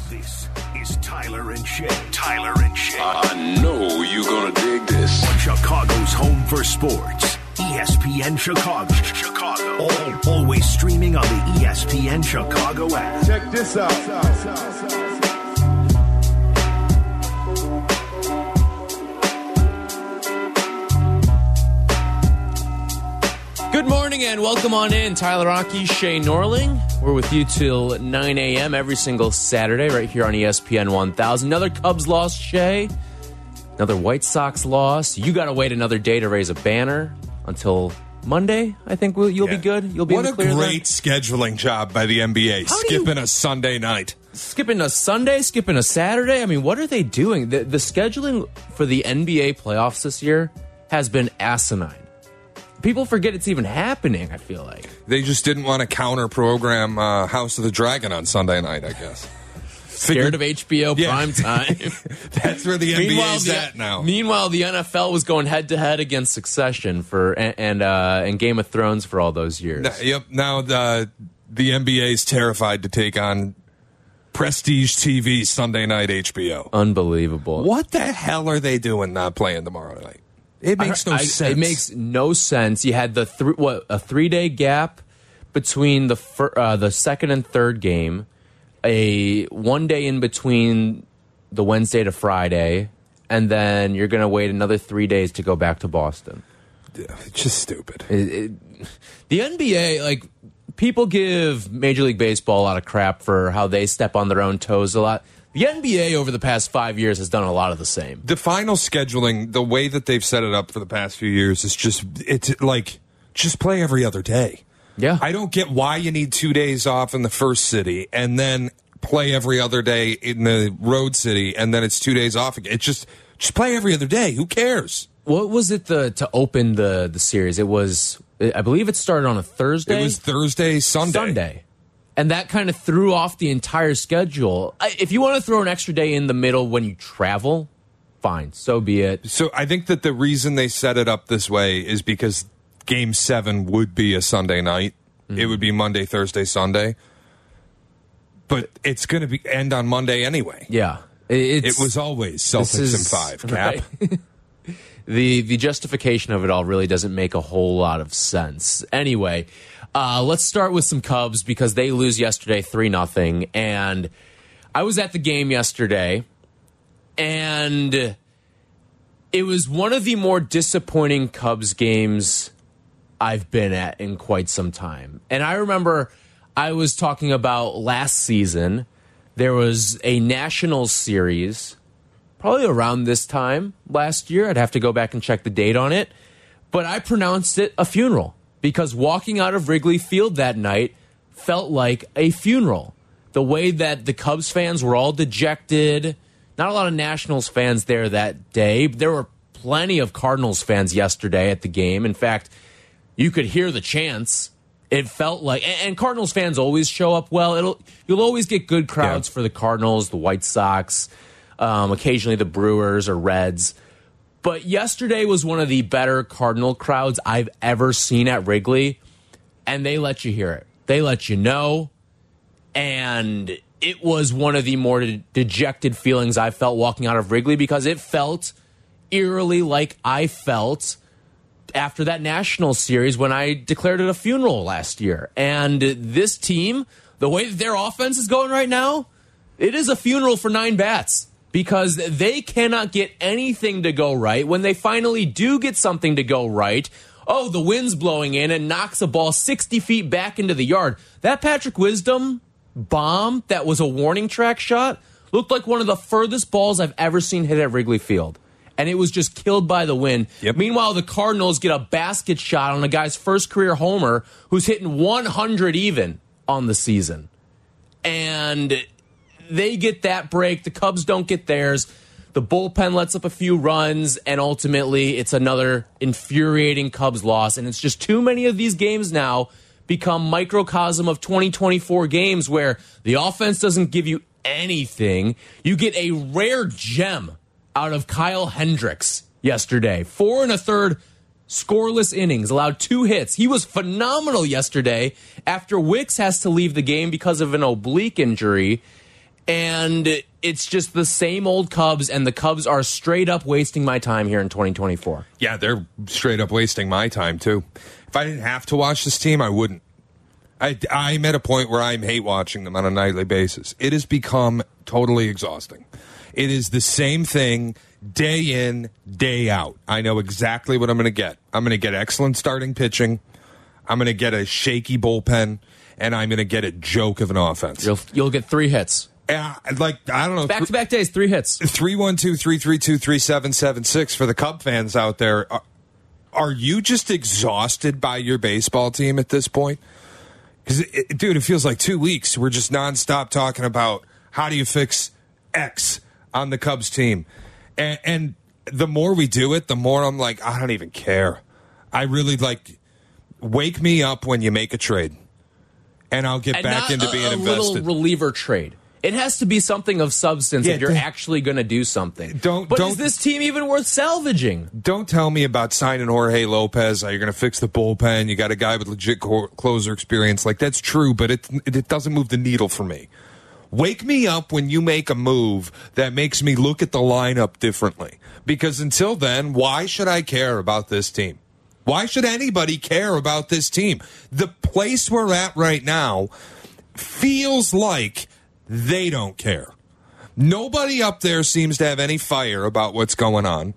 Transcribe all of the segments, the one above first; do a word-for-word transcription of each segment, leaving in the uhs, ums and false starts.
This is Tyler and Shay. Tyler and Shay. I know you're gonna dig this. Chicago's home for sports. E S P N Chicago. Chicago. All, always streaming on the E S P N Chicago app. Check this out. Good morning and welcome on in. Tyler Rocky, Shay Norling. We're with you till nine a.m. every single Saturday right here on E S P N one thousand. Another Cubs loss, Shay. Another White Sox loss. You got to wait another day to raise a banner until Monday. I think we'll, you'll yeah. be good. You'll be what in the clear a great then. scheduling job by the N B A. How skipping you, a Sunday night. Skipping a Sunday, skipping a Saturday. I mean, what are they doing? The, the scheduling for the N B A playoffs this year has been asinine. People forget it's even happening, I feel like. They just didn't want to counter-program uh, House of the Dragon on Sunday night, I guess. Scared Figured, of H B O yeah. prime time. That's where the N B A's the, at now. Meanwhile, the N F L was going head-to-head against Succession for and and, uh, and Game of Thrones for all those years. Now, yep, now the, the N B A's terrified to take on Prestige T V Sunday night H B O. Unbelievable. What the hell are they doing not playing tomorrow night? It makes no I, sense. It makes no sense. You had the th- what a three day gap between the fir- uh, the second and third game, a one day in between the Wednesday to Friday, and then you're going to wait another three days to go back to Boston. It's just stupid. It, it, the N B A, like people give Major League Baseball a lot of crap for how they step on their own toes a lot. The N B A over the past five years has done a lot of the same. The final scheduling, the way that they've set it up for the past few years, is just, it's like, just play every other day. Yeah. I don't get why you need two days off in the first city and then play every other day in the road city and then it's two days off again. It's just, just play every other day. Who cares? What was it the to open the, the series? It was, I believe it started on a Thursday. It was Thursday, Sunday. Sunday. And that kind of threw off the entire schedule. If you want to throw an extra day in the middle when you travel, fine, so be it. So I think that the reason they set it up this way is because Game seven would be a Sunday night. Mm-hmm. It would be Monday, Thursday, Sunday. But it's going to be end on Monday anyway. Yeah. It's, it was always Celtics is, in five, Cap. Right? the, the justification of it all really doesn't make a whole lot of sense. Anyway... Uh, let's start with some Cubs because they lose yesterday three nothing. And I was at the game yesterday, and it was one of the more disappointing Cubs games I've been at in quite some time. And I remember I was talking about last season. There was a Nationals series, probably around this time last year. I'd have to go back and check the date on it. But I pronounced it a funeral. Because walking out of Wrigley Field that night felt like a funeral. The way that the Cubs fans were all dejected. Not a lot of Nationals fans there that day. There were plenty of Cardinals fans yesterday at the game. In fact, you could hear the chants. It felt like, and Cardinals fans always show up well. It'll you'll always get good crowds yeah. for the Cardinals, the White Sox, um, occasionally the Brewers or Reds. But yesterday was one of the better Cardinal crowds I've ever seen at Wrigley, and they let you hear it. They let you know, and it was one of the more de- dejected feelings I felt walking out of Wrigley because it felt eerily like I felt after that National Series when I declared it a funeral last year. And this team, the way that their offense is going right now, it is a funeral for nine bats. Because they cannot get anything to go right. When they finally do get something to go right, oh, the wind's blowing in and knocks a ball sixty feet back into the yard. That Patrick Wisdom bomb that was a warning track shot looked like one of the furthest balls I've ever seen hit at Wrigley Field. And it was just killed by the wind. Yep. Meanwhile, the Cardinals get a basket shot on a guy's first career homer who's hitting one hundred even on the season. And they get that break. The Cubs don't get theirs. The bullpen lets up a few runs, and ultimately it's another infuriating Cubs loss. And it's just too many of these games now become microcosm of twenty twenty-four games where the offense doesn't give you anything. You get a rare gem out of Kyle Hendricks yesterday. Four and a third scoreless innings, allowed two hits. He was phenomenal yesterday after Wicks has to leave the game because of an oblique injury. And it's just the same old Cubs, and the Cubs are straight up wasting my time here in twenty twenty-four. Yeah, they're straight up wasting my time, too. If I didn't have to watch this team, I wouldn't. I, I'm at a point where I hate watching them on a nightly basis. It has become totally exhausting. It is the same thing day in, day out. I know exactly what I'm going to get. I'm going to get excellent starting pitching. I'm going to get a shaky bullpen, and I'm going to get a joke of an offense. You'll, you'll get three hits. Uh, like, I don't know. Back-to-back days, three hits. three one two, three three two, three seven seven six for the Cub fans out there. Are, are you just exhausted by your baseball team at this point? Because, dude, it feels like two weeks. We're just nonstop talking about how do you fix X on the Cubs team. And, and the more we do it, the more I'm like, I don't even care. I really like, wake me up when you make a trade. And I'll get and back into a, being a invested. Little reliever trade. It has to be something of substance Yeah, if you're don't- actually going to do something. Don't- but don't- is this team even worth salvaging? Don't tell me about signing Jorge Lopez. How you're going to fix the bullpen. You got a guy with legit co- closer experience. Like, that's true, but it, it doesn't move the needle for me. Wake me up when you make a move that makes me look at the lineup differently. Because until then, why should I care about this team? Why should anybody care about this team? The place we're at right now feels like they don't care. Nobody up there seems to have any fire about what's going on.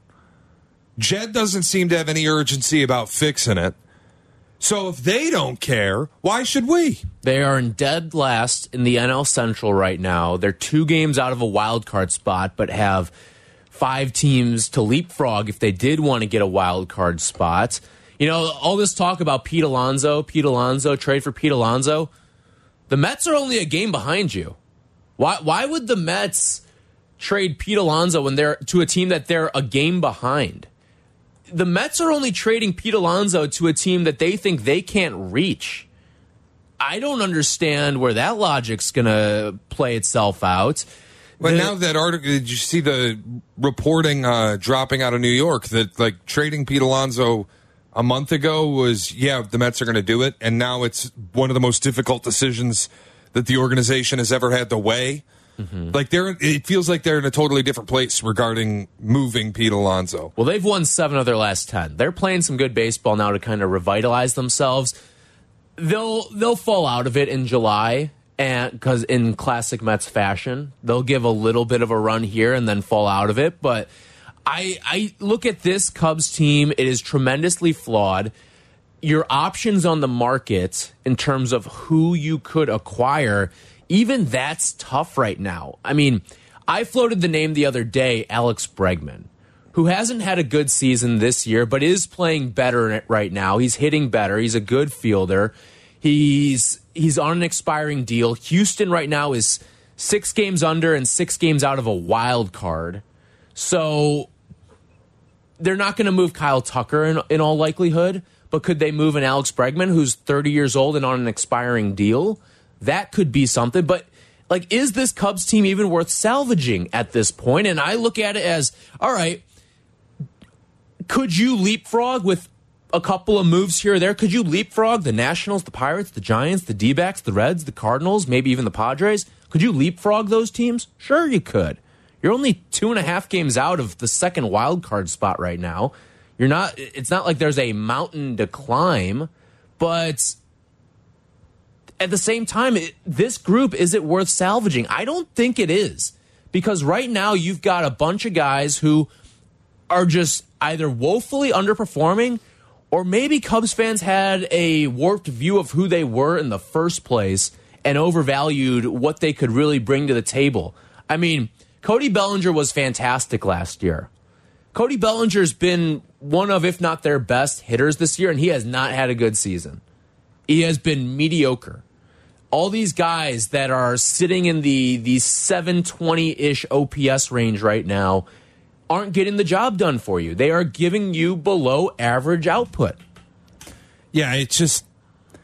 Jed doesn't seem to have any urgency about fixing it. So if they don't care, why should we? They are in dead last in the N L Central right now. They're two games out of a wild card spot, but have five teams to leapfrog if they did want to get a wild card spot. You know, all this talk about Pete Alonso, Pete Alonso, trade for Pete Alonso. The Mets are only a game behind you. Why why would the Mets trade Pete Alonso when they're to a team that they're a game behind? The Mets are only trading Pete Alonso to a team that they think they can't reach. I don't understand where that logic's going to play itself out. But The- now that article, did you see the reporting uh, dropping out of New York that like trading Pete Alonso a month ago was, yeah, the Mets are going to do it, and now it's one of the most difficult decisions that the organization has ever had to weigh. Mm-hmm. Like they're, it feels like they're in a totally different place regarding moving Pete Alonso. Well, they've won seven of their last ten. They're playing some good baseball now to kind of revitalize themselves. They'll they'll fall out of it in July, and because in classic Mets fashion, they'll give a little bit of a run here and then fall out of it. But I I look at this Cubs team; it is tremendously flawed. Your options on the market in terms of who you could acquire, even that's tough right now. I mean, I floated the name the other day, Alex Bregman, who hasn't had a good season this year, but is playing better right now. He's hitting better. He's a good fielder. He's he's on an expiring deal. Houston right now is six games under and six games out of a wild card. So they're not going to move Kyle Tucker in, in all likelihood, but could they move an Alex Bregman who's thirty years old and on an expiring deal? That could be something. But, like, is this Cubs team even worth salvaging at this point? And I look at it as, all right, could you leapfrog with a couple of moves here or there? Could you leapfrog the Nationals, the Pirates, the Giants, the D-backs, the Reds, the Cardinals, maybe even the Padres? Could you leapfrog those teams? Sure you could. You're only two and a half games out of the second wild card spot right now. You're not. It's not like there's a mountain to climb, but at the same time, it, this group, is it worth salvaging? I don't think it is, because right now you've got a bunch of guys who are just either woefully underperforming, or maybe Cubs fans had a warped view of who they were in the first place and overvalued what they could really bring to the table. I mean, Cody Bellinger was fantastic last year. Cody Bellinger's been one of, if not their best hitters this year, and he has not had a good season. He has been mediocre. All these guys that are sitting in the, the seven twenty-ish O P S range right now aren't getting the job done for you. They are giving you below average output. Yeah, it's just,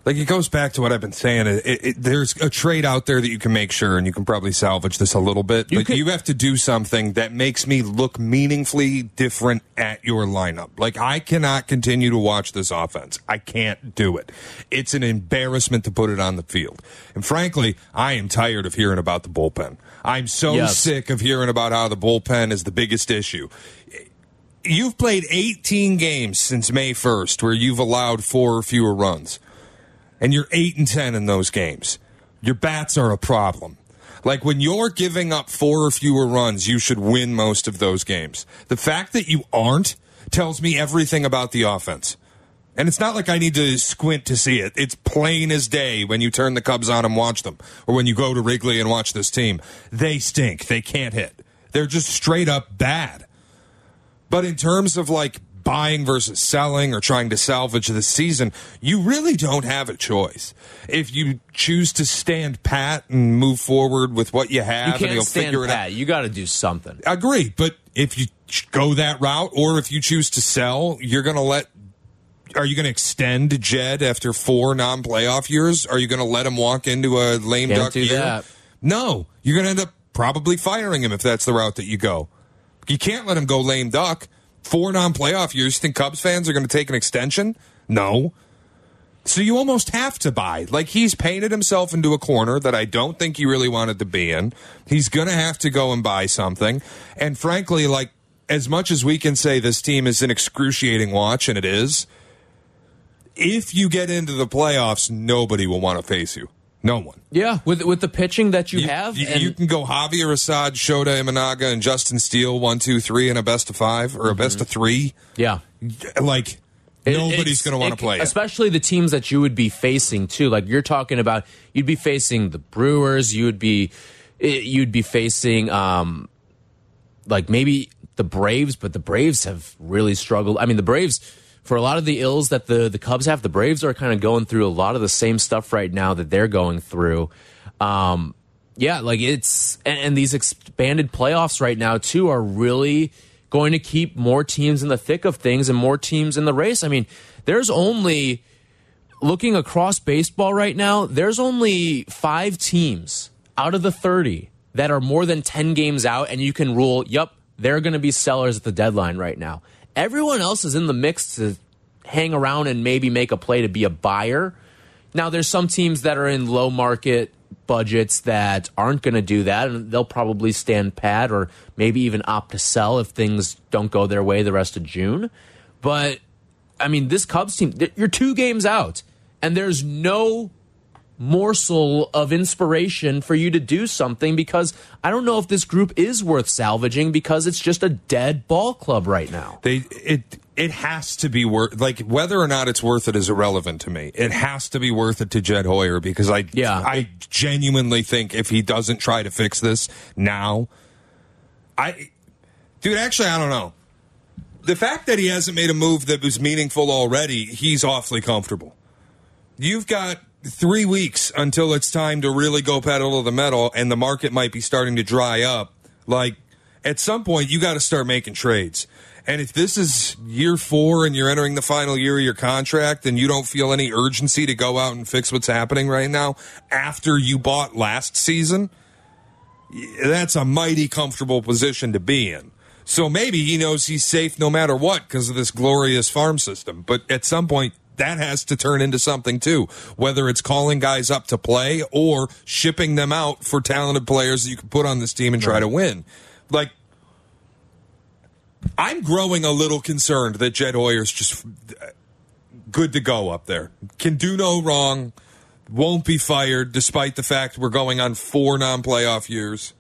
Like, it goes back to what I've been saying. It, it, it, there's a trade out there that you can make sure, and you can probably salvage this a little bit. You but could, you have to do something that makes me look meaningfully different at your lineup. Like, I cannot continue to watch this offense. I can't do it. It's an embarrassment to put it on the field. And frankly, I am tired of hearing about the bullpen. I'm so yes. sick of hearing about how the bullpen is the biggest issue. You've played eighteen games since May first where you've allowed four or fewer runs. And you're eight and ten in those games. Your bats are a problem. Like, when you're giving up four or fewer runs, you should win most of those games. The fact that you aren't tells me everything about the offense. And it's not like I need to squint to see it. It's plain as day when you turn the Cubs on and watch them, or when you go to Wrigley and watch this team. They stink. They can't hit. They're just straight up bad. But in terms of, like, buying versus selling or trying to salvage the season, you really don't have a choice. If you choose to stand pat and move forward with what you have, you can't and you'll stand figure it pat. out. You got to do something. Agree, but if you go that route, or if you choose to sell, you're going to let. Are you going to extend Jed after four non-playoff years? Are you going to let him walk into a lame Can't duck do year? that. No, you're going to end up probably firing him if that's the route that you go. You can't let him go lame duck. Four non-playoff years. You think Cubs fans are going to take an extension? No. So you almost have to buy. Like, he's painted himself into a corner that I don't think he really wanted to be in. He's going to have to go and buy something. And frankly, like, as much as we can say this team is an excruciating watch, and it is, if you get into the playoffs, nobody will want to face you. No one. Yeah, with with the pitching that you, You, have. you, and you can go Javier Assad, Shota Imanaga, and Justin Steele, one, two, three, in a best of five or a best of three. Yeah. Like, It- nobody's going to want it- to play it. Especially the teams that you would be facing, too. Like, you're talking about, you'd be facing the Brewers, you would be, you'd be facing, um, like, maybe the Braves, but the Braves have really struggled. I mean, the Braves, for a lot of the ills that the, the Cubs have, the Braves are kind of going through a lot of the same stuff right now that they're going through. Um, yeah, like it's, and, and these expanded playoffs right now, too, are really going to keep more teams in the thick of things and more teams in the race. I mean, there's only, looking across baseball right now, there's only five teams out of the thirty that are more than ten games out, and you can rule, yep, they're going to be sellers at the deadline right now. Everyone else is in the mix to hang around and maybe make a play to be a buyer. Now, there's some teams that are in low market budgets that aren't going to do that, and they'll probably stand pat or maybe even opt to sell if things don't go their way the rest of June. But, I mean, this Cubs team, you're two games out, and there's no morsel of inspiration for you to do something, because I don't know if this group is worth salvaging, because it's just a dead ball club right now. They it it has to be worth, like, whether or not it's worth it is irrelevant to me. It has to be worth it to Jed Hoyer, because I Yeah. I genuinely think if he doesn't try to fix this now, I dude actually I don't know. The fact that he hasn't made a move that was meaningful already, he's awfully comfortable. You've got three weeks until it's time to really go pedal to the metal, and the market might be starting to dry up. Like, at some point, you got to start making trades. And if this is year four and you're entering the final year of your contract and you don't feel any urgency to go out and fix what's happening right now after you bought last season, that's a mighty comfortable position to be in. So maybe he knows he's safe no matter what because of this glorious farm system. But at some point, that has to turn into something too, whether it's calling guys up to play or shipping them out for talented players that you can put on this team and try Right. to win. Like, I'm growing a little concerned that Jed Hoyer's just good to go up there. Can do no wrong, won't be fired, despite the fact we're going on four non-playoff years.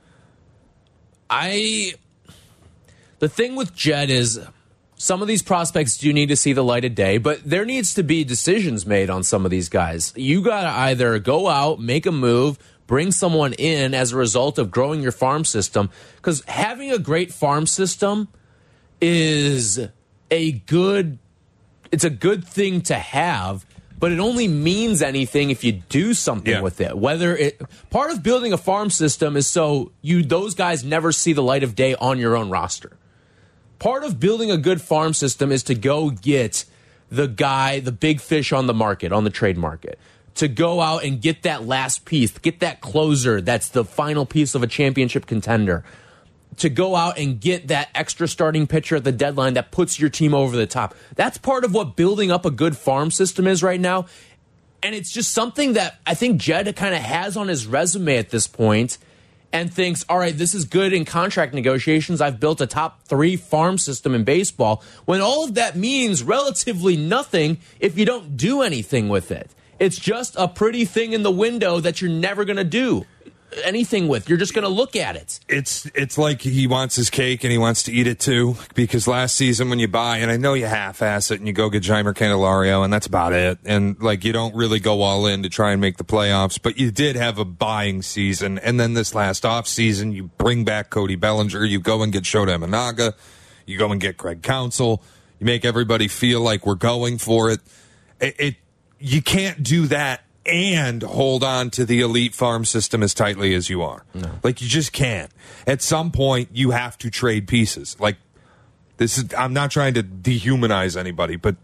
I, the thing with Jed is, some of these prospects do need to see the light of day, but there needs to be decisions made on some of these guys. You got to either go out, make a move, bring someone in as a result of growing your farm system, because having a great farm system is a good, it's a good thing to have, but it only means anything if you do something Yeah. with it. Whether it, part of building a farm system is so you, those guys never see the light of day on your own roster. Part of building a good farm system is to go get the guy, the big fish on the market, on the trade market, to go out and get that last piece, get that closer that's the final piece of a championship contender, to go out and get that extra starting pitcher at the deadline that puts your team over the top. That's part of what building up a good farm system is right now. And it's just something that I think Jed kind of has on his resume at this point and thinks, all right, this is good in contract negotiations. I've built a top three farm system in baseball, when all of that means relatively nothing if you don't do anything with it. It's just a pretty thing in the window that you're never going to do anything with. You're just going to look at it. It's it's like he wants his cake and he wants to eat it too, because last season when you buy, and I know you half-ass it and you go get Jeimer Candelario and that's about it, and like you don't really go all in to try and make the playoffs, but you did have a buying season, and then this last off season you bring back Cody Bellinger, you go and get Shota Imanaga, you go and get Greg Counsell, you make everybody feel like we're going for it. It, it you can't do that and hold on to the elite farm system as tightly as you are. No. Like, you just can't. At some point, you have to trade pieces. Like, this is, I'm not trying to dehumanize anybody, but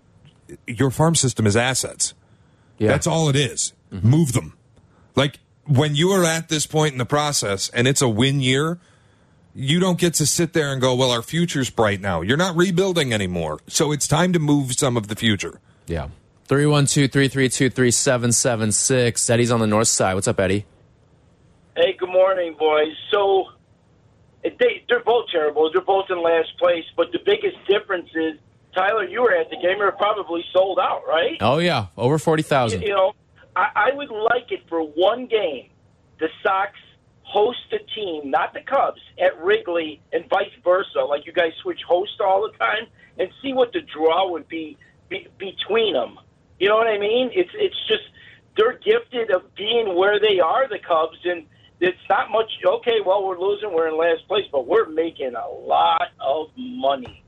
your farm system is assets. Yeah. That's all it is. Mm-hmm. Move them. Like, when you are at this point in the process and it's a win year, you don't get to sit there and go, well, our future's bright now. You're not rebuilding anymore. So it's time to move some of the future. Yeah. three one two, three three two, three seven seven six. Eddie's on the north side. What's up, Eddie? Hey, good morning, boys. So they, they're both terrible. They're both in last place. But the biggest difference is, Tyler, you were at the game. You were probably sold out, right? Oh, yeah. Over forty thousand. You, you know, I, I would like it for one game. The Sox host a team, not the Cubs, at Wrigley and vice versa. Like you guys switch hosts all the time, and see what the draw would be, be between them. You know what I mean? It's it's just they're gifted of being where they are, the Cubs, and it's not much. Okay, well, we're losing, we're in last place, but we're making a lot of money.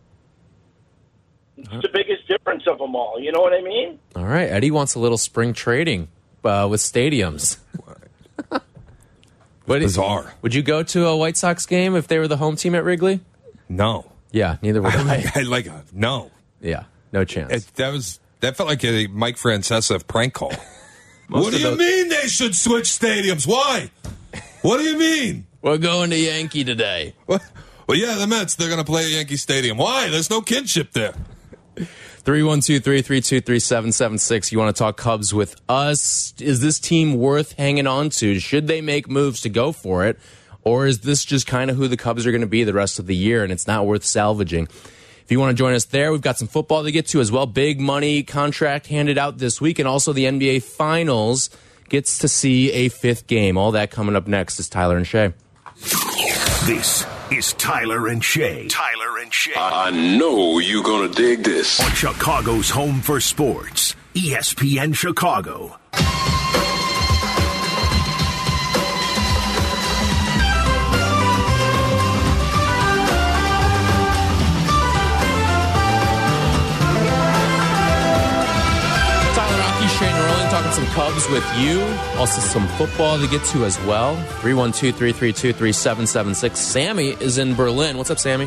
It's the biggest difference of them all. You know what I mean? All right, Eddie wants a little spring trading uh, with stadiums. What bizarre. Would you go to a White Sox game if they were the home team at Wrigley? No. Yeah, neither would I. I, I like a, no. Yeah, no chance. It, that was. That felt like a Mike Francesa prank call. What do you those... mean they should switch stadiums? Why? What do you mean? We're going to Yankee today. What? Well, yeah, the Mets, they're going to play at Yankee Stadium. Why? There's no kinship there. three one two, three three two, three seven seven six. You want to talk Cubs with us? Is this team worth hanging on to? Should they make moves to go for it? Or is this just kind of who the Cubs are going to be the rest of the year and it's not worth salvaging? If you want to join us there, we've got some football to get to as well. Big money contract handed out this week, and also the N B A Finals gets to see a fifth game. All that coming up next is Tyler and Shay. This is Tyler and Shay. Tyler and Shay. I know you're going to dig this. On Chicago's home for sports, E S P N Chicago. Talking some Cubs with you. Also some football to get to as well. three one two, three three two, three seven seven six. Sammy is in Berlin. What's up, Sammy?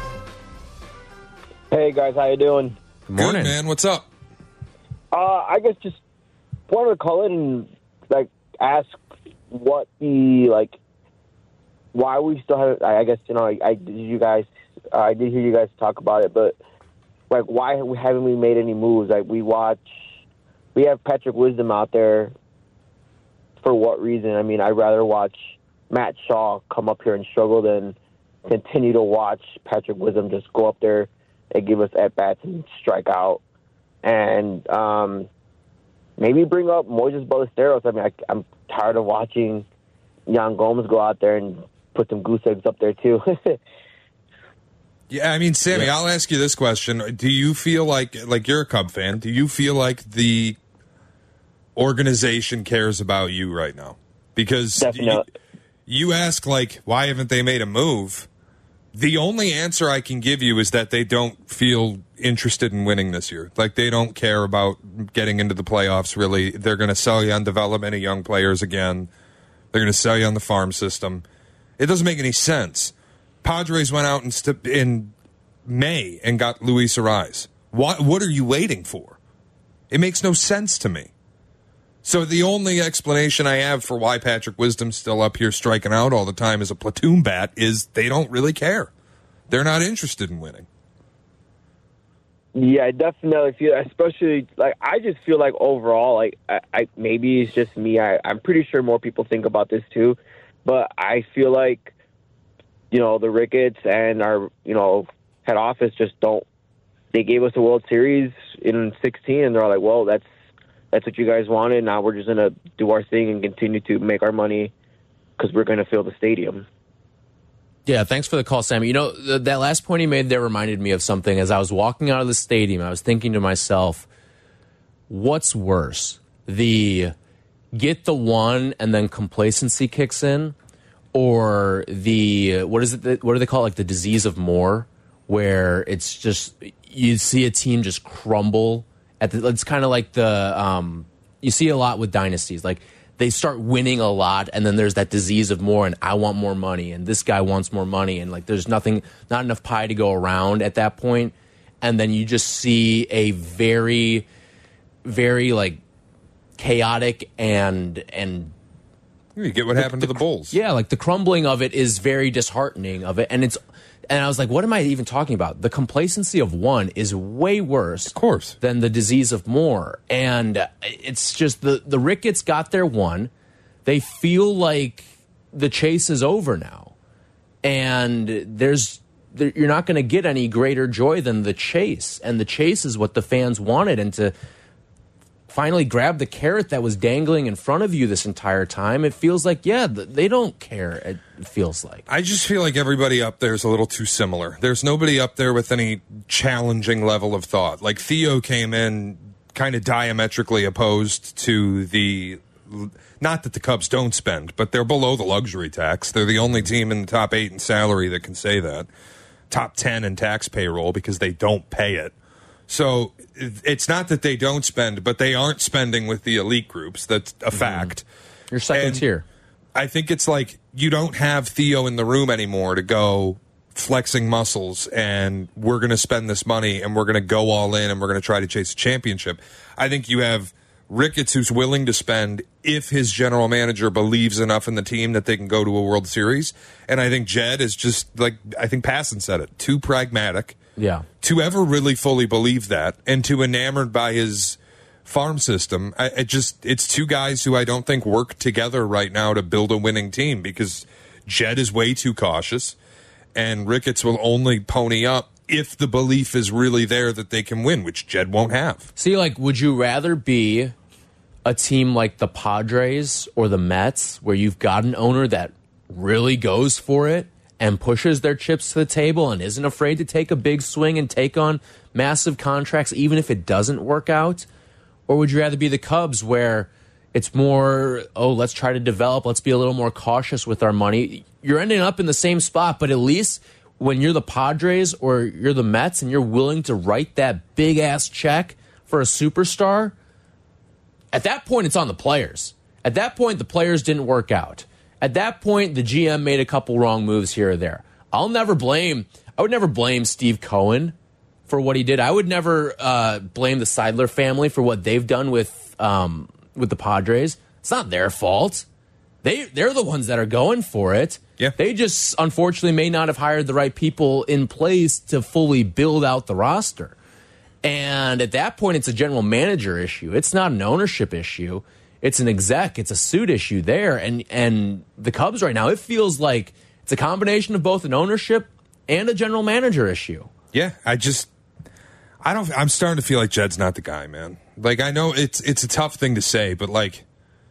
Hey, guys. How you doing? Good morning. Good, man. What's up? Uh, I guess just wanted to call in and, like, ask what the, like, why we still have, I guess, you know, I, I did you guys, uh, I did hear you guys talk about it, but, like, why haven't we made any moves? Like, we watch, we have Patrick Wisdom out there. For what reason? I mean, I'd rather watch Matt Shaw come up here and struggle than continue to watch Patrick Wisdom just go up there and give us at-bats and strike out. And um, maybe bring up Moises Ballesteros. I mean, I, I'm tired of watching Yan Gomes go out there and put some goose eggs up there, too. Yeah, I mean, Sammy, yeah. I'll ask you this question. Do you feel like, like you're a Cub fan, do you feel like the organization cares about you right now? Because you, you ask, like, why haven't they made a move? The only answer I can give you is that they don't feel interested in winning this year. Like, they don't care about getting into the playoffs, really. They're going to sell you on development of young players again. They're going to sell you on the farm system. It doesn't make any sense. Padres went out in, st- in May and got Luis Arraez. What, what are you waiting for? It makes no sense to me. So the only explanation I have for why Patrick Wisdom's still up here striking out all the time as a platoon bat is they don't really care. They're not interested in winning. Yeah, I definitely feel, especially, like, I just feel like overall, like, I, I maybe it's just me. I, I'm pretty sure more people think about this too, but I feel like, you know, the Ricketts and our, you know, head office just don't, they gave us a World Series in sixteen, and they're like, well, that's, that's what you guys wanted. Now we're just going to do our thing and continue to make our money because we're going to fill the stadium. Yeah, thanks for the call, Sammy. You know, th that last point he made there reminded me of something. As I was walking out of the stadium, I was thinking to myself, what's worse? The get the one and then complacency kicks in, or the, what is it, what do they call it, like the disease of more, where it's just, you see a team just crumble. At the, it's kind of like the, um, you see a lot with dynasties, like they start winning a lot, and then there's that disease of more, and I want more money, and this guy wants more money, and like there's nothing, not enough pie to go around at that point, and then you just see a very, very like chaotic and and you get what happened the, to the Bulls. Yeah, like the crumbling of it is very disheartening of it, and it's. And I was like, what am I even talking about? The complacency of one is way worse, of course, than the disease of more. And it's just the, the Ricketts got their one. They feel like the chase is over now. And there's there, you're not going to get any greater joy than the chase. And the chase is what the fans wanted. And to finally grab the carrot that was dangling in front of you this entire time, it feels like, yeah, they don't care, it feels like. I just feel like everybody up there is a little too similar. There's nobody up there with any challenging level of thought. Like Theo came in kind of diametrically opposed to the, not that the Cubs don't spend, but they're below the luxury tax. They're the only team in the top eight in salary that can say that. Top ten in tax payroll because they don't pay it. So it's not that they don't spend, but they aren't spending with the elite groups. That's a fact. You're second and tier. I think it's like you don't have Theo in the room anymore to go flexing muscles and we're going to spend this money and we're going to go all in and we're going to try to chase a championship. I think you have Ricketts who's willing to spend if his general manager believes enough in the team that they can go to a World Series. And I think Jed is just like, I think Passan said it, too pragmatic. Yeah. To ever really fully believe that and to enamored by his farm system. I, it just, it's two guys who I don't think work together right now to build a winning team because Jed is way too cautious and Ricketts will only pony up if the belief is really there that they can win, which Jed won't have. See, like, would you rather be a team like the Padres or the Mets where you've got an owner that really goes for it and pushes their chips to the table and isn't afraid to take a big swing and take on massive contracts even if it doesn't work out? Or would you rather be the Cubs where it's more, oh, let's try to develop, let's be a little more cautious with our money? You're ending up in the same spot, but at least when you're the Padres or you're the Mets and you're willing to write that big-ass check for a superstar, at that point it's on the players. At that point, the players didn't work out. At that point, the G M made a couple wrong moves here or there. I'll never blame, I would never blame Steve Cohen for what he did. I would never uh, blame the Seidler family for what they've done with um, with the Padres. It's not their fault. They, they're the ones that are going for it. Yeah. They just, unfortunately, may not have hired the right people in place to fully build out the roster. And at that point, it's a general manager issue. It's not an ownership issue. It's an exec, it's a suit issue there. And and the Cubs right now, it feels like it's a combination of both an ownership and a general manager issue. Yeah, I just, I don't, I'm starting to feel like Jed's not the guy, man. Like, I know it's it's a tough thing to say, but like,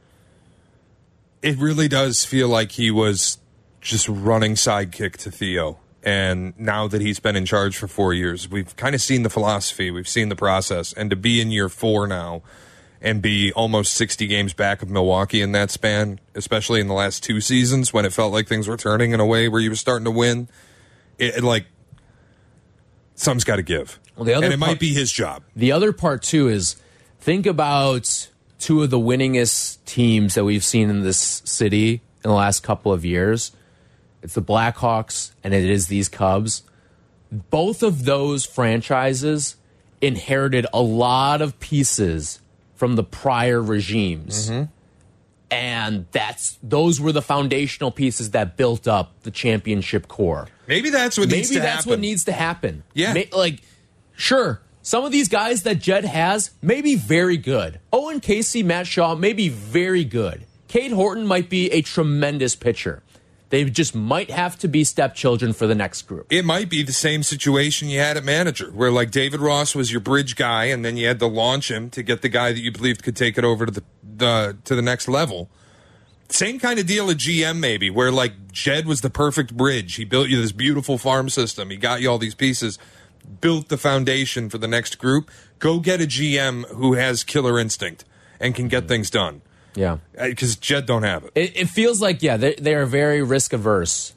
it really does feel like he was just running sidekick to Theo. And now that he's been in charge for four years, we've kind of seen the philosophy, we've seen the process, and to be in year four now, and be almost sixty games back of Milwaukee in that span, especially in the last two seasons when it felt like things were turning in a way where you were starting to win, it, it like, something's got to give. Well, the other and it part, might be his job. The other part, too, is think about two of the winningest teams that we've seen in this city in the last couple of years. It's the Blackhawks, and it is these Cubs. Both of those franchises inherited a lot of pieces from the prior regimes. Mm-hmm. And that's those were the foundational pieces that built up the championship core. Maybe that's what Maybe needs to that's happen. what needs to happen. Yeah. May, like, sure, some of these guys that Jed has may be very good. Owen Casey, Matt Shaw may be very good. Cade Horton might be a tremendous pitcher. They just might have to be stepchildren for the next group. It might be the same situation you had at manager, where like David Ross was your bridge guy, and then you had to launch him to get the guy that you believed could take it over to the, the to the next level. Same kind of deal at G M, maybe, where like Jed was the perfect bridge. He built you this beautiful farm system. He got you all these pieces, built the foundation for the next group. Go get a G M who has killer instinct and can get things done. Yeah. Because Jed don't have it. It, it feels like, yeah, they, they are very risk averse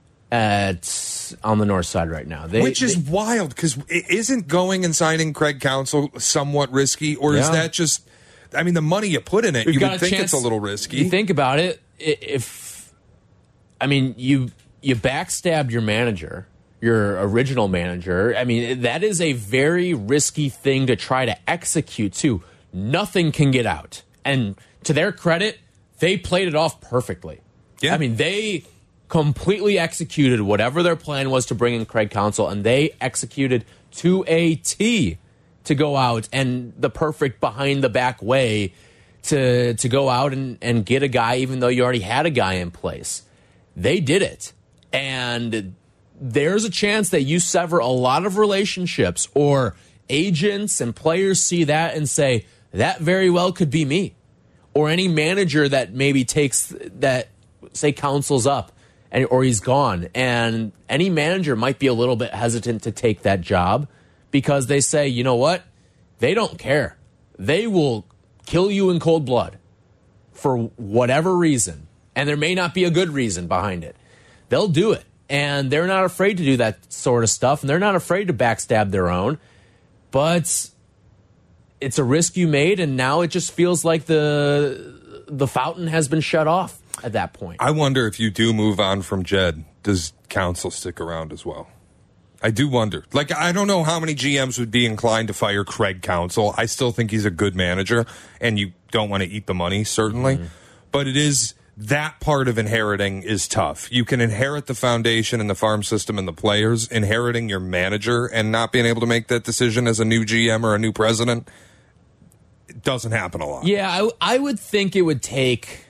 at on the north side right now. They, Which is they, wild, because isn't going and signing Craig Counsell somewhat risky? Or is Yeah. that just, I mean, the money you put in it, We've you got would a think chance- it's a little risky. You think about it, i- if, I mean, you you backstabbed your manager, your original manager. I mean, that is a very risky thing to try to execute, too. Nothing can get out. And to their credit, they played it off perfectly. Yeah. I mean, they completely executed whatever their plan was to bring in Craig Counsell, and they executed to a T to go out and the perfect behind the back way to to go out and, and get a guy, even though you already had a guy in place. They did it. And there's a chance that you sever a lot of relationships, or agents and players see that and say, that very well could be me. Or any manager that maybe takes that, say, Counsell's up, and or he's gone. And any manager might be a little bit hesitant to take that job because they say, you know what? They don't care. They will kill you in cold blood for whatever reason. And there may not be a good reason behind it. They'll do it. And they're not afraid to do that sort of stuff. And they're not afraid to backstab their own. But it's a risk you made, and now it just feels like the the fountain has been shut off at that point. I wonder if you do move on from Jed, does Counsell stick around as well? I do wonder. Like, I don't know how many G Ms would be inclined to fire Craig Counsell. I still think he's a good manager, and you don't want to eat the money, certainly. Mm-hmm. But it is, that part of inheriting is tough. You can inherit the foundation and the farm system and the players. Inheriting your manager and not being able to make that decision as a new G M or a new president, it doesn't happen a lot. Yeah, I, I would think it would take,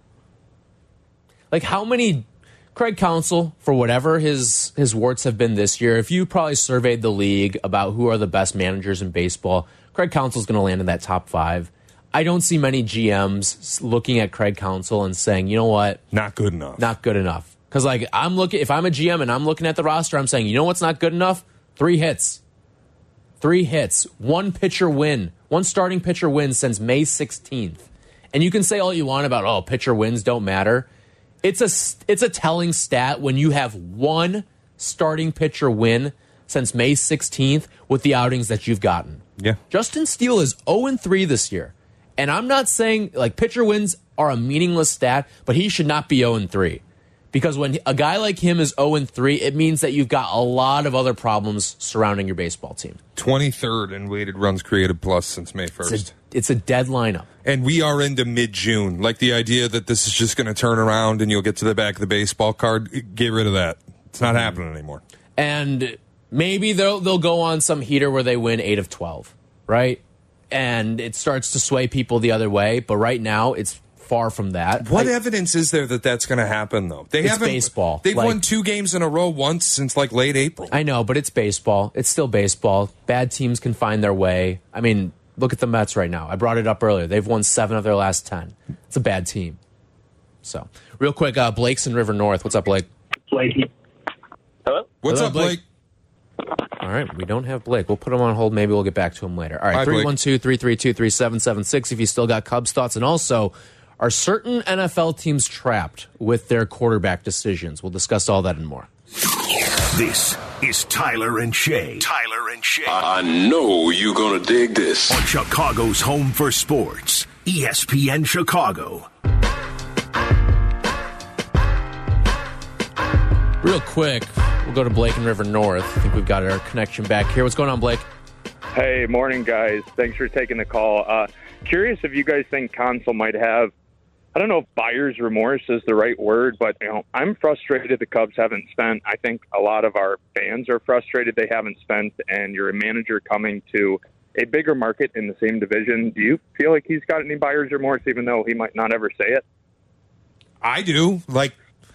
like, how many, Craig Counsell, for whatever his his warts have been this year, if you probably surveyed the league about who are the best managers in baseball, Craig Counsell's going to land in that top five. I don't see many G Ms looking at Craig Counsell and saying, you know what? Not good enough. Not good enough. Because, like, I'm looking, if I'm a G M and I'm looking at the roster, I'm saying, you know what's not good enough? Three hits. Three hits. One pitcher win. One starting pitcher win since May sixteenth. And you can say all you want about, oh, pitcher wins don't matter. It's a, it's a telling stat when you have one starting pitcher win since May sixteenth with the outings that you've gotten. Yeah. Justin Steele is oh and three this year. And I'm not saying, like, pitcher wins are a meaningless stat, but he should not be oh and three. Because when a guy like him is oh and three, it means that you've got a lot of other problems surrounding your baseball team. twenty-third in weighted runs created plus since May first. It's a, it's a dead lineup. And we are into mid-June. Like, the idea that this is just going to turn around and you'll get to the back of the baseball card, get rid of that. It's not happening anymore. And maybe they'll they'll go on some heater where they win eight of twelve, right? And it starts to sway people the other way. But right now, it's far from that. What I, evidence is there that that's going to happen, though? They It's haven't, baseball. They've Like- won two games in a row once since, like, late April. I know, but it's baseball. It's still baseball. Bad teams can find their way. I mean, look at the Mets right now. I brought it up earlier. They've won seven of their last ten. It's a bad team. So, real quick, uh, Blake's in River North. What's up, Blake? Blake. Hello? What's Hello, up, Blake? Blake? All right, we don't have Blake. We'll put him on hold. Maybe we'll get back to him later. All right, Hi, Blake. three one two, three three two, three seven seven six if you still got Cubs thoughts. And also, are certain N F L teams trapped with their quarterback decisions? We'll discuss all that and more. This is Tyler and Shay. Tyler and Shay. I know you're gonna dig this. On Chicago's home for sports, E S P N Chicago. Real quick, we'll go to Blake in River North. I think we've got our connection back here. What's going on, Blake? Hey, morning, guys. Thanks for taking the call. Uh, curious if you guys think Counsell might have, I don't know if buyer's remorse is the right word, but you know, I'm frustrated the Cubs haven't spent. I think a lot of our fans are frustrated they haven't spent, and you're a manager coming to a bigger market in the same division. Do you feel like he's got any buyer's remorse, even though he might not ever say it? I do. Like,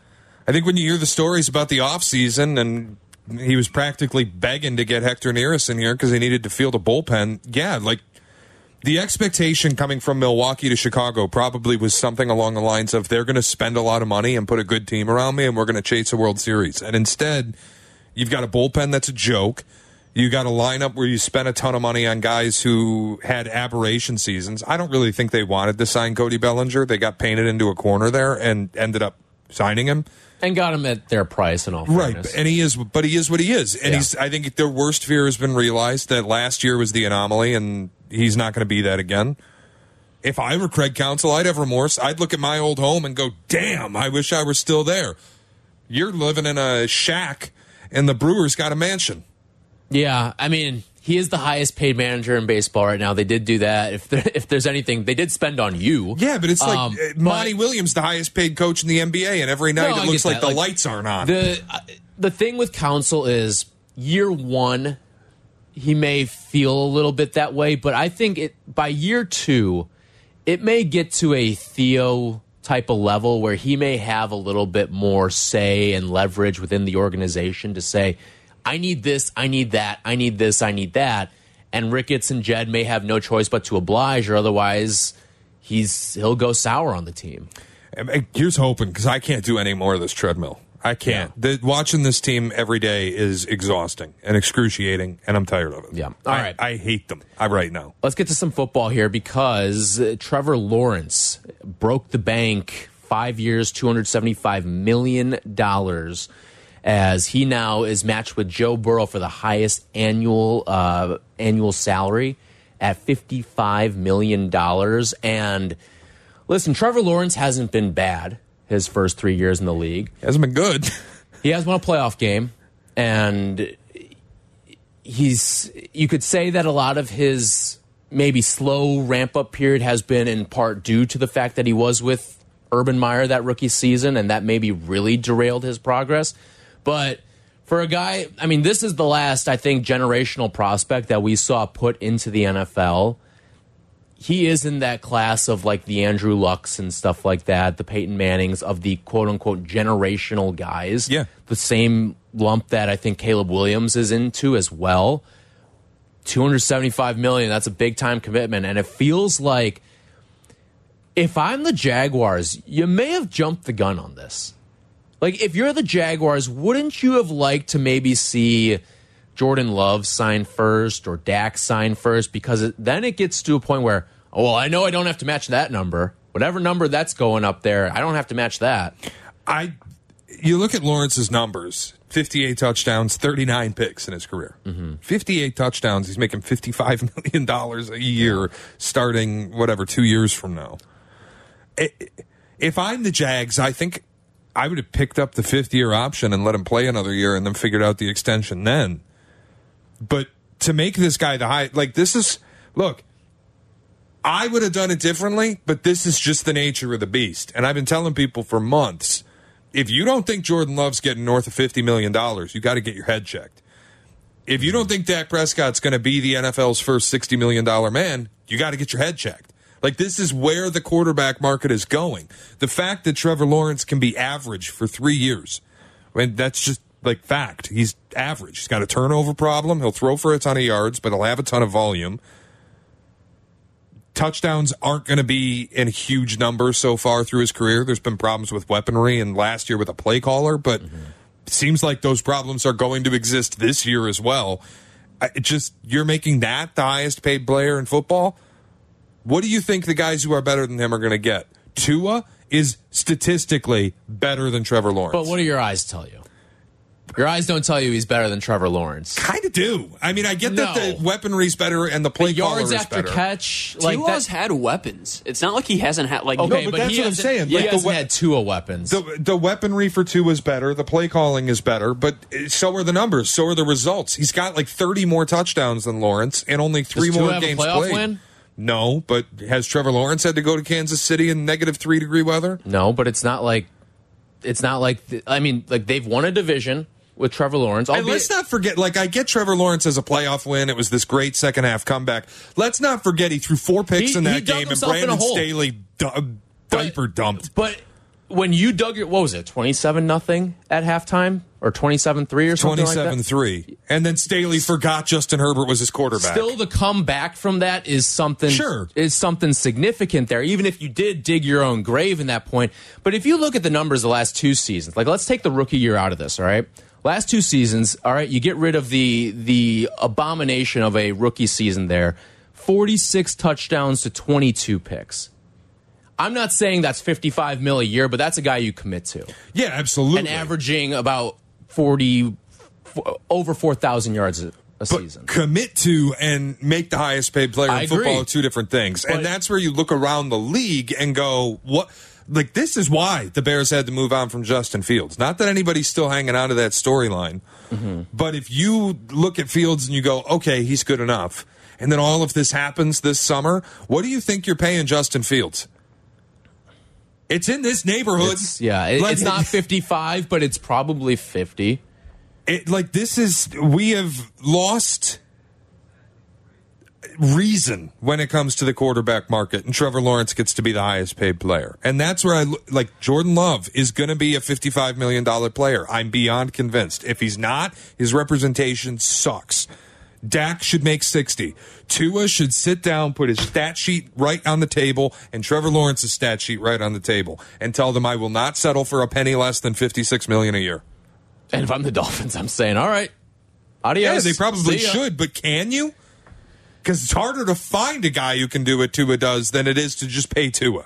I think when you hear the stories about the offseason and he was practically begging to get Hector Neris in here because he needed to field a bullpen. Yeah, like the expectation coming from Milwaukee to Chicago probably was something along the lines of they're going to spend a lot of money and put a good team around me and we're going to chase a World Series. And instead, you've got a bullpen that's a joke. You got a lineup where you spent a ton of money on guys who had aberration seasons. I don't really think they wanted to sign Cody Bellinger. They got painted into a corner there and ended up signing him. And got him at their price and all. Right, fairness. and he is, but he is what he is, and Yeah. he's. I think their worst fear has been realized that last year was the anomaly, and he's not going to be that again. If I were Craig Counsell, I'd have remorse. I'd look at my old home and go, "Damn, I wish I were still there." You're living in a shack, and the Brewers got a mansion. Yeah, I mean, he is the highest paid manager in baseball right now. They did do that. If there, if there's anything, they did spend on you. Yeah, but it's like Um, uh, Monty but- Williams, the highest paid coach in the N B A, and every night No, I it looks get like that. the Like, lights aren't on. The uh, the thing with Counsell is year one, he may feel a little bit that way, but I think it by year two, it may get to a Theo type of level where he may have a little bit more say and leverage within the organization to say, I need this, I need that, I need this, I need that. And Ricketts and Jed may have no choice but to oblige, or otherwise he's he'll go sour on the team. Here's hoping, because I can't do any more of this treadmill. I can't. The, watching this team every day is exhausting and excruciating, and I'm tired of it. Yeah. All I, right. I hate them I, right now. Let's get to some football here because uh, Trevor Lawrence broke the bank, five years, two hundred seventy-five million dollars, as he now is matched with Joe Burrow for the highest annual uh, annual salary at fifty-five million dollars. And listen, Trevor Lawrence hasn't been bad his first three years in the league. Hasn't been good. He has won a playoff game, and he's, you could say that a lot of his maybe slow ramp-up period has been in part due to the fact that he was with Urban Meyer that rookie season, and that maybe really derailed his progress. But for a guy, I mean, this is the last, I think, generational prospect that we saw put into the N F L. He is in that class of like the Andrew Lucks and stuff like that, the Peyton Mannings of the quote-unquote generational guys. Yeah. The same lump that I think Caleb Williams is into as well. two hundred seventy-five million dollars, that's a big-time commitment. And it feels like if I'm the Jaguars, you may have jumped the gun on this. Like, if you're the Jaguars, wouldn't you have liked to maybe see Jordan Love sign first or Dak sign first? Because it, then it gets to a point where, oh, well, I know I don't have to match that number. Whatever number that's going up there, I don't have to match that. I, you look at Lawrence's numbers, fifty-eight touchdowns, thirty-nine picks in his career. Mm-hmm. fifty-eight touchdowns, he's making fifty-five million dollars a year starting, whatever, two years from now. If I'm the Jags, I think I would have picked up the fifth-year option and let him play another year and then figured out the extension then. But to make this guy the high, like this is, look, I would have done it differently, but this is just the nature of the beast. And I've been telling people for months, if you don't think Jordan Love's getting north of fifty million dollars, you got to get your head checked. If you don't think Dak Prescott's going to be the N F L's first sixty million dollars man, you got to get your head checked. Like, this is where the quarterback market is going. The fact that Trevor Lawrence can be average for three years, I mean, that's just, like, fact. He's average. He's got a turnover problem. He'll throw for a ton of yards, but he'll have a ton of volume. Touchdowns aren't going to be in huge numbers so far through his career. There's been problems with weaponry and last year with a play caller, but mm-hmm. it seems like those problems are going to exist this year as well. It just, you're making that the highest paid player in football? What do you think the guys who are better than him are going to get? Tua is statistically better than Trevor Lawrence. But what do your eyes tell you? Your eyes don't tell you he's better than Trevor Lawrence. Kind of do. I mean, I get No. that the weaponry's better and the play The yards caller is after better. catch, like Tua's that. had weapons. It's not like he hasn't had like. Okay, No, but but, that's he what I'm hasn't- saying. He Like, the hasn't we- had Tua weapons. The, the weaponry for Tua is better. The play calling is better, but so are the numbers. So are the results. He's got like thirty more touchdowns than Lawrence and only three Does Tua more have a games playoff played. win? No, but has Trevor Lawrence had to go to Kansas City in negative three degree weather? No, but it's not like it's not like th- I mean, like they've won a division with Trevor Lawrence. And albeit- let's not forget, like, I get Trevor Lawrence as a playoff win. It was this great second half comeback. Let's not forget he threw four picks He- in he that dug game, and himself in a Brandon hole. Staley du- diaper dumped. But when you dug your, what was it, twenty-seven nothing at halftime or twenty-seven three or something like that? twenty-seven three. And then Staley forgot Justin Herbert was his quarterback. Still, the comeback from that is something. Sure. Is something significant there. Even if you did dig your own grave in that point. But if you look at the numbers the last two seasons, like let's take the rookie year out of this. All right, last two seasons. All right, you get rid of the the abomination of a rookie season there. forty-six touchdowns to twenty-two picks. I'm not saying that's fifty-five mil a year, but that's a guy you commit to. Yeah, absolutely. And averaging about forty, f- over four thousand yards a, a season. Commit to and make the highest paid player I in football agree. are two different things. But- and that's where you look around the league and go, what? Like, this is why the Bears had to move on from Justin Fields. Not that anybody's still hanging on to that storyline. Mm-hmm. But if you look at Fields and you go, okay, he's good enough, and then all of this happens this summer, what do you think you're paying Justin Fields? It's in this neighborhood. It's, yeah, it, Like- it's not fifty-five, but it's probably fifty. It, like, this is, we have lost reason when it comes to the quarterback market, and Trevor Lawrence gets to be the highest paid player. And that's where I look, like, Jordan Love is going to be a fifty-five million dollars player. I'm beyond convinced. If he's not, his representation sucks. Dak should make sixty. Tua should sit down, put his stat sheet right on the table, and Trevor Lawrence's stat sheet right on the table, and tell them I will not settle for a penny less than fifty-six million dollars a year. And if I'm the Dolphins, I'm saying, all right, adios. Yeah, they probably See ya. should, but can you? Because it's harder to find a guy who can do what Tua does than it is to just pay Tua.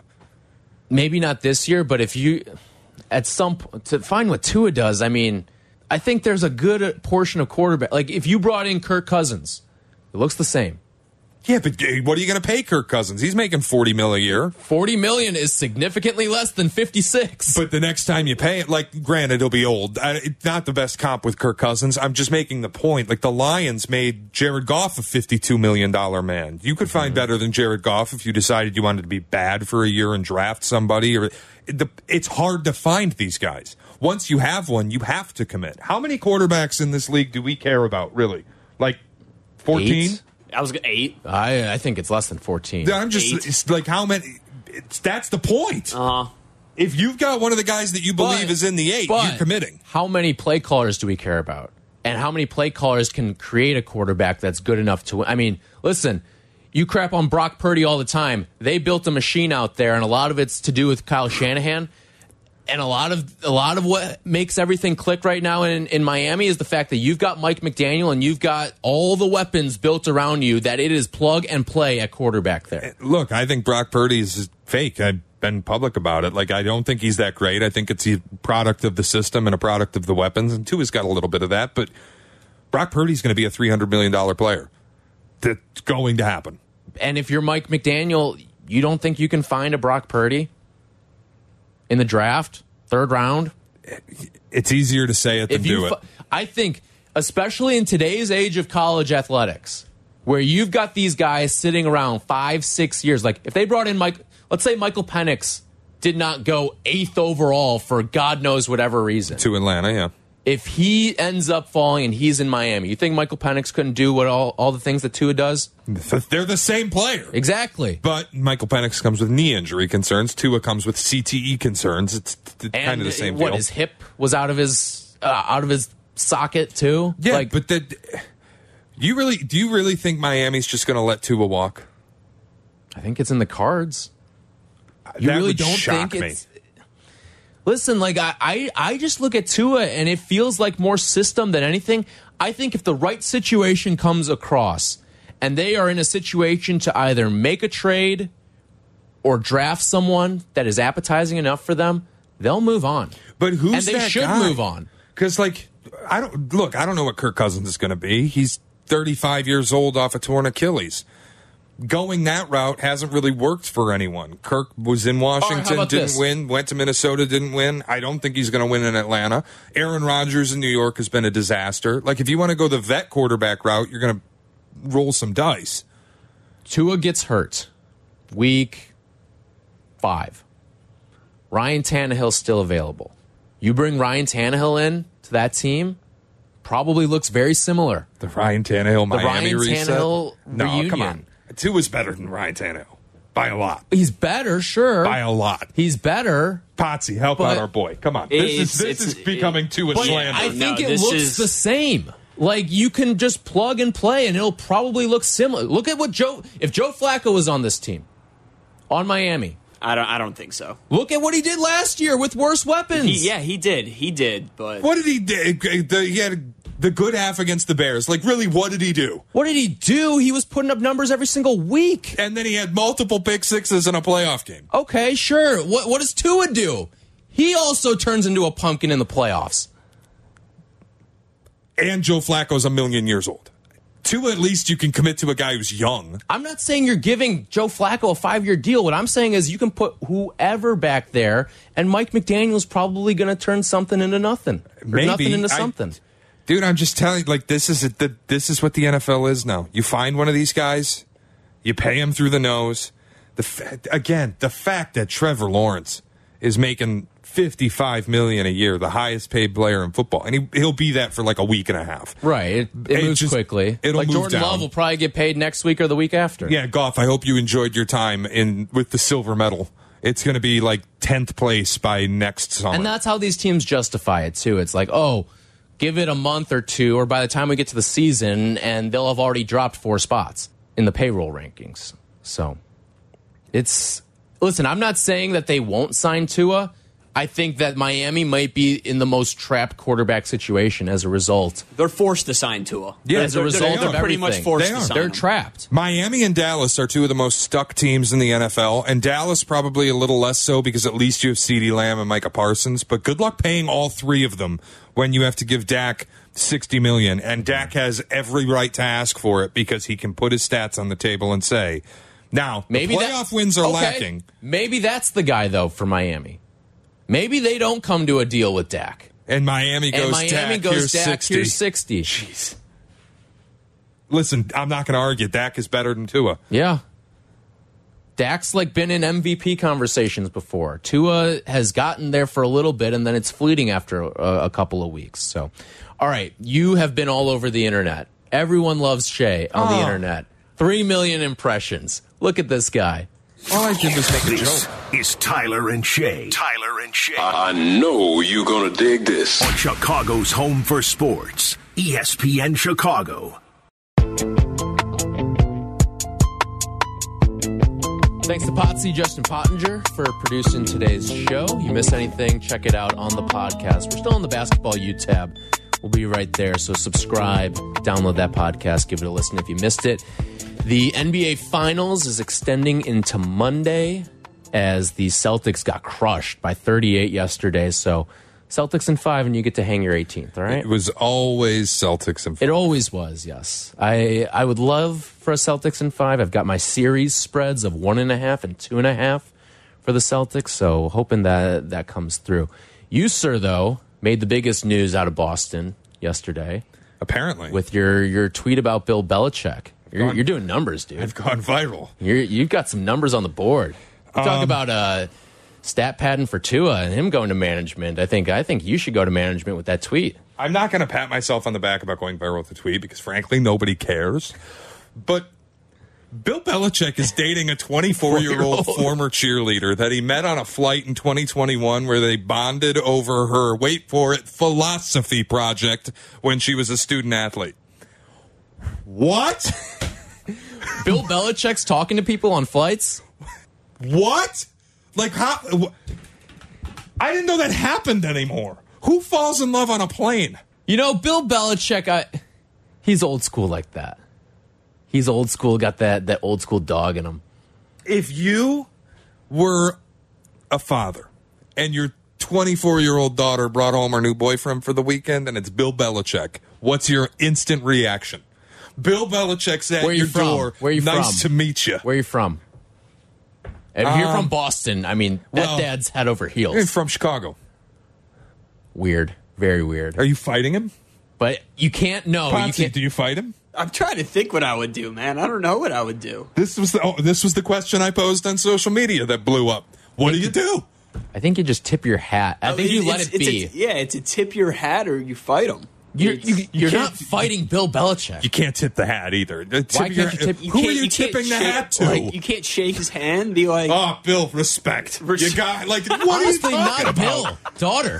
Maybe not this year, but if you, at some point, to find what Tua does, I mean, I think there's a good portion of quarterback. Like, if you brought in Kirk Cousins, it looks the same. Yeah, but what are you going to pay Kirk Cousins? He's making forty mil a year. forty million is significantly less than fifty-six. But the next time you pay it, like, granted, he'll be old. I, it's not the best comp with Kirk Cousins. I'm just making the point. Like, the Lions made Jared Goff a fifty-two million dollars man. You could find mm-hmm. better than Jared Goff if you decided you wanted to be bad for a year and draft somebody. Or the, it's hard to find these guys. Once you have one, you have to commit. How many quarterbacks in this league do we care about, really? Like, fourteen? Eight? I was eight. I I think it's less than fourteen. I'm just Eight. it's like how many. It's, that's the point. Uh huh. If you've got one of the guys that you believe But- is in the eight, but you're committing. How many play callers do we care about? And how many play callers can create a quarterback that's good enough to win? I mean, listen, you crap on Brock Purdy all the time. They built a machine out there, and a lot of it's to do with Kyle Shanahan. And a lot of a lot of what makes everything click right now in, in Miami is the fact that you've got Mike McDaniel and you've got all the weapons built around you that it is plug and play at quarterback there. Look, I think Brock Purdy is fake. I've been public about it. Like, I don't think he's that great. I think it's a product of the system and a product of the weapons. And Tua's got a little bit of that. But Brock Purdy's going to be a three hundred million dollars player. That's going to happen. And if you're Mike McDaniel, you don't think you can find a Brock Purdy in the draft, third round? It's easier to say it than If you do it. fi- I think, especially in today's age of college athletics, where you've got these guys sitting around five, six years. Like, if they brought in Mike, let's say Michael Penix did not go eighth overall for God knows whatever reason. To Atlanta, yeah. If he ends up falling and he's in Miami, you think Michael Penix couldn't do what all, all the things that Tua does? They're the same player. Exactly. But Michael Penix comes with knee injury concerns. Tua comes with C T E concerns. It's th- And kind of the same what, deal. his hip was out of his uh, out of his socket too? Yeah, like, but the, you really do you really think Miami's just going to let Tua walk? I think it's in the cards. You That really would don't shock think me. it's... Listen, like, I, I, I just look at Tua, and it feels like more system than anything. I think if the right situation comes across, and they are in a situation to either make a trade or draft someone that is appetizing enough for them, they'll move on. But who's And they that should guy? move on. Because, like, I don't look, I don't know what Kirk Cousins is going to be. He's thirty-five years old off a torn Achilles. Going that route hasn't really worked for anyone. Kirk was in Washington, right, didn't this? win. Went to Minnesota, didn't win. I don't think he's going to win in Atlanta. Aaron Rodgers in New York has been a disaster. Like, if you want to go the vet quarterback route, you're going to roll some dice. Tua gets hurt. Week five. Ryan Tannehill's still available. You bring Ryan Tannehill in to that team, probably looks very similar. The Ryan Tannehill Miami Ryan reset? Tannehill no, reunion. come on. Tua's better than Ryan Tannehill. By a lot. He's better, sure. By a lot. He's better. Potsy, help But out our boy. Come on. This is It's- this it's- is becoming Tua But slander. I think No, it this looks is- the same. Like, you can just plug and play, and it'll probably look similar. Look at what Joe... If Joe Flacco was on this team, on Miami, I don't. I don't think so. look at what he did last year with worse weapons. He, yeah, he did. He did. But What did he do? The, he had the good half against the Bears. Like, really, what did he do? What did he do? He was putting up numbers every single week. And then he had multiple pick sixes in a playoff game. Okay, sure. What what does Tua do? He also turns into a pumpkin in the playoffs. And Joe Flacco's a million years old. Tua, at least you can commit to a guy who's young. I'm not saying you're giving Joe Flacco a five-year deal. What I'm saying is you can put whoever back there, and Mike McDaniel's probably going to turn something into nothing. Or Maybe. nothing into I- something. Dude, I'm just telling you, like, this is it. The, this is what the N F L is now. You find one of these guys, you pay him through the nose. The fa- again, the fact that Trevor Lawrence is making fifty-five million dollars a year, the highest paid player in football, and he, he'll be that for like a week and a half. Right. It, it It moves just- quickly. it'll like move Jordan down. Love will probably get paid next week or the week after. Yeah, Goff, I hope you enjoyed your time in with the silver medal. It's going to be like tenth place by next summer. And that's how these teams justify it, too. It's like, oh, give it a month or two, or by the time we get to the season, and they'll have already dropped four spots in the payroll rankings. So, it's... Listen, I'm not saying that they won't sign Tua. I think that Miami might be in the most trapped quarterback situation as a result. they're forced to sign Tua. Yeah, as a They're- result they're of pretty much everything. forced They to are. sign They're him. trapped. Miami and Dallas are two of the most stuck teams in the N F L, and Dallas probably a little less so because at least you have CeeDee Lamb and Micah Parsons. But good luck paying all three of them when you have to give Dak sixty million dollars, and Dak has every right to ask for it because he can put his stats on the table and say, now, Maybe the that- playoff wins are okay. lacking. Maybe that's the guy, though, for Miami. Maybe they don't come to a deal with Dak. And Miami goes, And Miami Dak, goes, here's Dak, sixty. here's sixty. Jeez. Listen, I'm not going to argue. Dak is better than Tua. Yeah. Dak's like been in M V P conversations before. Tua has gotten there for a little bit, and then it's fleeting after a, a couple of weeks. So, all right, you have been all over the internet. Everyone loves Shea on the Oh. internet. Three million impressions. Look at this guy. All I did was make a This joke. is Tyler and Shay. Tyler and Shay. I know you're gonna dig this. on Chicago's home for sports, E S P N Chicago. Thanks to Potsy, Justin Pottinger, for producing today's show. You miss anything, check it out on the podcast. We're still on the Basketball U tab. We'll be right there, so subscribe, download that podcast, give it a listen if you missed it. The N B A Finals is extending into Monday as the Celtics got crushed by thirty-eight yesterday. So Celtics in five, and you get to hang your eighteenth, all right? It was always Celtics and It always was, yes. I I would love for a Celtics in five. I've got my series spreads of one and a half and two and a half for the Celtics, so hoping that that comes through. You, sir, though, made the biggest news out of Boston yesterday apparently with your, your tweet about Bill Belichick. You're, you're doing numbers, dude. I've gone viral. You're, you've got some numbers on the board. You talk Um, about uh, stat padding for Tua and him going to management. I think I think you should go to management with that tweet. I'm not going to pat myself on the back about going viral with the tweet because, frankly, nobody cares. But Bill Belichick is dating a twenty-four-year-old former cheerleader that he met on a flight in twenty twenty-one where they bonded over her, wait for it, philosophy project when she was a student athlete. What? Bill Belichick's talking to people on flights? What? Like, how? wh- I didn't know that happened anymore. Who falls in love on a plane? You know, Bill Belichick, I, he's old school like that. He's old school, got that, that old school dog in him. If you were a father and your twenty-four-year-old daughter brought home her new boyfriend for the weekend, and it's Bill Belichick. What's your instant reaction? Bill Belichick's at Where you your from? door. Where you nice from? to meet you. Where are you from? If Um, you're from Boston, I mean, that well, dad's head over I'm heels. from Chicago. Weird. Very weird. Are you fighting him? But you can't know. You Potsy, can't. do you fight him? I'm trying to think what I would do, man. I don't know what I would do. This was the oh, this was the question I posed on social media that blew up. What do you do? I think you just tip your hat. I think you let It's- it it's be. a- yeah, it's a tip your hat or you fight them. You're, you, you're can't- not fighting Bill Belichick. You can't tip the hat either. Tip Why your- can't you tip- You Who can't- are you, you can't tipping the shake- hat to? Like, you can't shake his hand, be like, Oh, Bill, respect. Res- you got like what Honestly, are you talking not about? Bill. Daughter.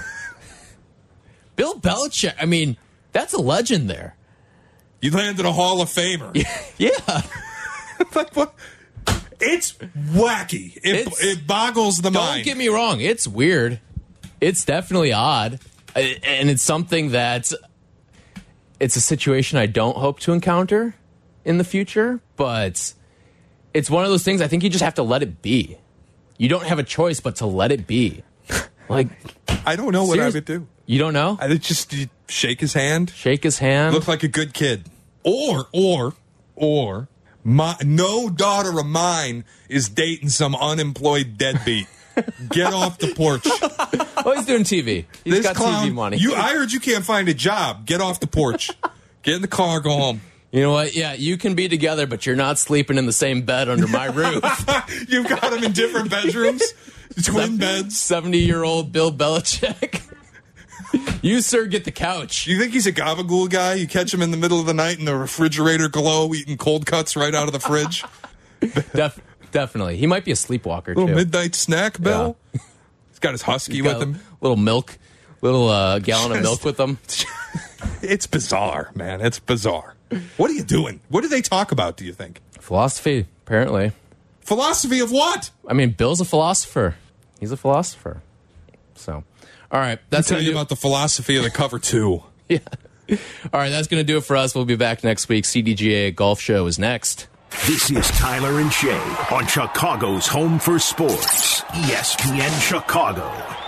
Bill Belichick. I mean, that's a legend there. You landed a Hall of Famer. Yeah. Like what? It's wacky. It, It's- it boggles the Don't mind. get me wrong. It's weird. It's definitely odd. Uh, And it's something that it's a situation I don't hope to encounter in the future, but it's one of those things I think you just have to let it be. You don't have a choice but to let it be. Like, I don't know what serious- I would do. You don't know? I would just you shake his hand. Shake his hand. Look like a good kid. Or, or, or, my, no daughter of mine is dating some unemployed deadbeat. Get off the porch. Oh, he's doing T V. He's This got clown, T V money. You, I heard you can't find a job. Get off the porch. Get in the car, go home. You know what? Yeah, you can be together, but you're not sleeping in the same bed under my roof. You've got them in different bedrooms, twin beds. seventy-year-old Bill Belichick. You, sir, get the couch. You think he's a gabagool guy? You catch him in the middle of the night in the refrigerator glow, eating cold cuts right out of the fridge. Def- definitely. He might be a sleepwalker, Little too. midnight snack, Bill. He's got his husky He's with got him. a little milk, little uh, gallon of milk with him. It's bizarre, man. It's bizarre. What are you doing? What do they talk about, do you think? Philosophy, apparently. Philosophy of what? I mean, Bill's a philosopher. He's a philosopher. So, all right. I'll That's tell gonna you do- about the philosophy of the cover, too. Yeah. All right, that's going to do it for us. We'll be back next week. C D G A Golf Show is next. This is Tyler and Shay on Chicago's Home for Sports, E S P N Chicago.